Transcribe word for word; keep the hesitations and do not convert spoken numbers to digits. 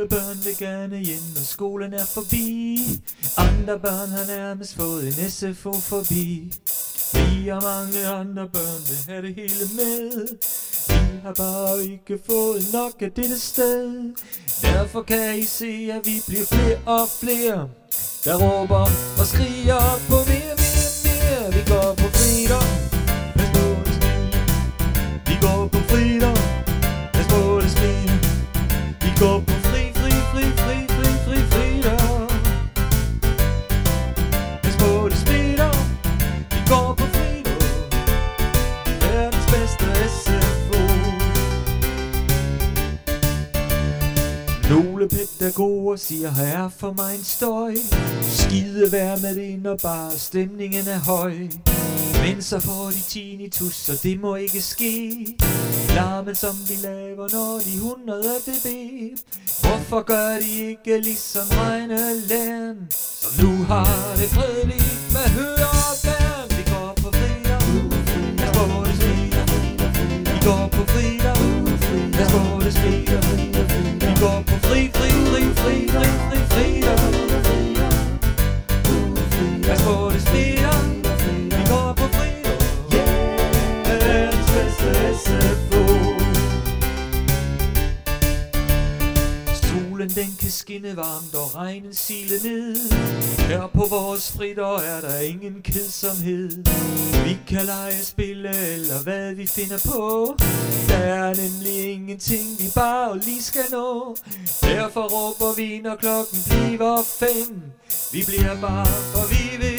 Nogle børn vil gerne hjem, når skolen er forbi. Andre børn har nærmest fået en S F O forbi. Vi og mange andre børn vil have det hele med. Vi har bare ikke fået nok af dette sted. Derfor kan I se, at vi bliver flere og flere, der råber og skriger på mere, mere, mere. Vi går på freedom, pas på det smil. Vi går på freedom, pas på det smil. Vi går på fri, fri, fri, fri, fri, fri, freedom. Pas på det smil. Vi går på freedom, verdens bedste S F O. Nogle pædagoger siger, her er for mig en støj. Skide vær med det, når bare stemningen er høj. Men så får de tinnitus, så det må ikke ske. Larmen som vi laver, når de hundrede dB. Hvorfor gør de ikke ligesom regneland, som nu har det fredeligt med høre og band? Vi går på freedom, pas på det smil. Vi går på freedom, pas på det smil. Vi går på fri, fri, fri, fri, fri, fri, freedom. Pas på det smil. Vi går på freedom, verdens bedste S F O. Solen den kan skinne varmt og regnen sile ned. Her på vores fritter er der ingen kedsomhed. Vi kan lege, spille eller hvad vi finder på. Der er nemlig ingenting vi bare lige skal nå. Derfor råber vi når klokken bliver fem. Vi bliver bare for vi vil